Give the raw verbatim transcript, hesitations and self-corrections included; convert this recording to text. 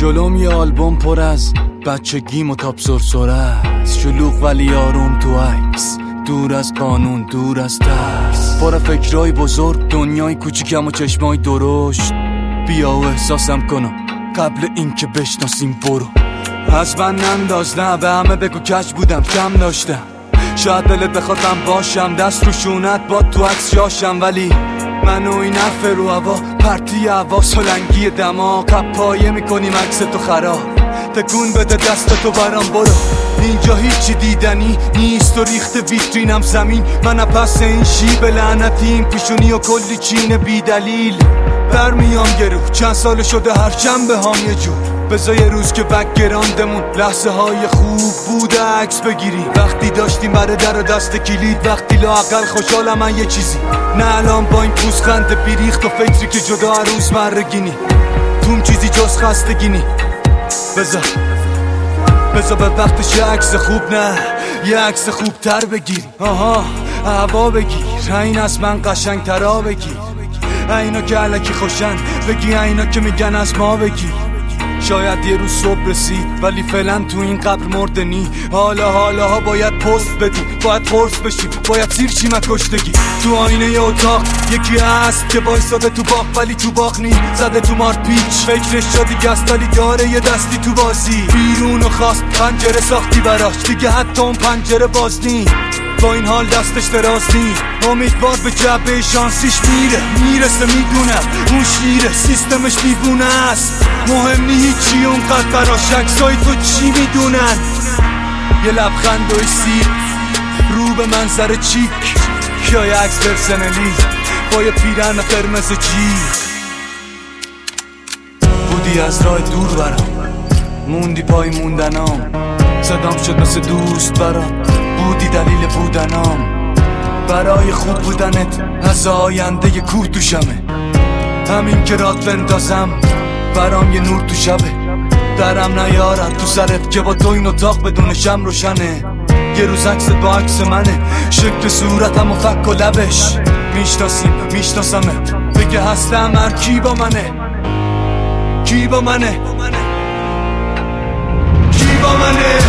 جلوم یه آلبوم پر از بچگیم و تاپ سرسره است، شلوغ ولی آروم تو عکس، دور از قانون دور از ترس، پر فکرای بزرگ، دنیای کوچیکم و چشمای درشت. بیا و احساسم کنم قبل اینکه بشناسیم برو. از من ننداز، نه به همه بگو کج بودم کم داشتم، شاید دلت بخوادم باشم دست رو شونت با تو عکس جاشم، ولی من و این حرف رو هوا پرتی هوا سلنگی دماغ قپایه میکنیم عکس تو خراب. تکون بده دست تو برام برو، اینجا هیچی دیدنی نیست و ریخت ویترینم زمین. من پس این شیب لعنتی این پیشونی و کلی چین بی دلیل برمیام گرو. چند سال شده هر چند به هم یه جور، بذار یه روز که بک گراندمون لحظه های خوب بوده عکس بگیری. وقتی داشتیم بره در و دست کلید، وقتی لااقل خوشحالم من یه چیزی، نه الان با این پوزخند بیریخت و فکری که جدا روز مرگینی توم چیزی جز خستگینی. بذار بذار به وقتش یه عکس خوب، نه یه عکس خوب تر بگیر. آها هوا بگیر، این از من قشنگ ترا بگیر، اینا که علکی خوشن بگی، اینا که میگن از ما بگیر. شاید یه روز صبح رسید ولی فعلا تو این قبر مردنی. حالا حالا ها باید پست بدیم، باید قرص بشیم، باید سیر چیم کشتگی. تو آینه ی اتاق یکی هست که بایستاده تو باغ ولی تو باغ نی، زده تو مارت پیچ فکرش جا دیگه است ولی داره یه دستی تو بازی. بیرونو خواست پنجره ساختی براش، دیگه حتی اون پنجره باز نی. با این حال دستش دراز نی، امیدوار به جبه شانسیش میره میرسه. میدونم اون شیره سیستمش دیوونه است، مهم نی هیچی اونقدر براش عکسای تو چی میدونن. یه لبخند و سیر رو به منظر چیک، یا یه عکس پرسنلی با یه پیرن قرمز جیغ. بودی از راه دور برام، موندی پای موندنام، صدام شد مثل دوست برام، بودی دلیل بودنام. برای خوب بودنت از آینده یه کوه تو شمه، همین که رات بندازم برام یه نور تو شبه. درم نیارم تو سرت که با تو این اتاق بدون شم روشنه. یه روز عکست با عکس منه، شکل صورتم و فک و لبش. میشناسیم میشناسمت، بگه هستم هر کی با منه، کی با منه، کی با منه.